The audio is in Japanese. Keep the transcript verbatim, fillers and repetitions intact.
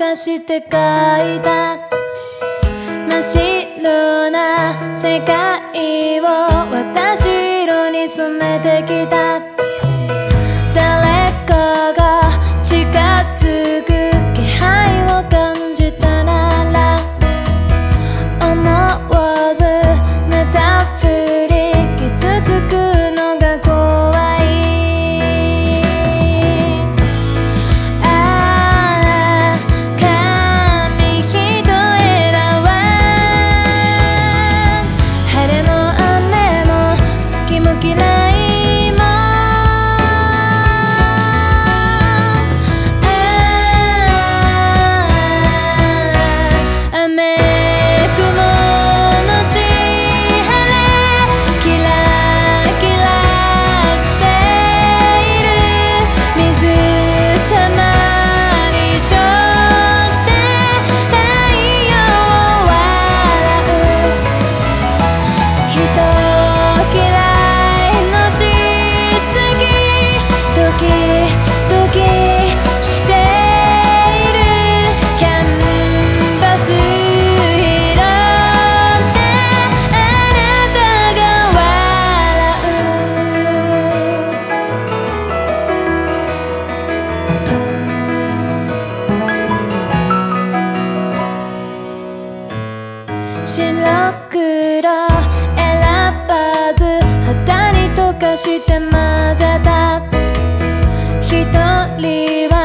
かして描いた真っ白な世界を私色に染めてきた。誰かが近づく気配を感じたなら思わず寝たふり傷つくのが怖い。ああ紙一重だわ。晴れも雨も好きも嫌いも白黒選ばず肌に溶かして混ぜた。一人は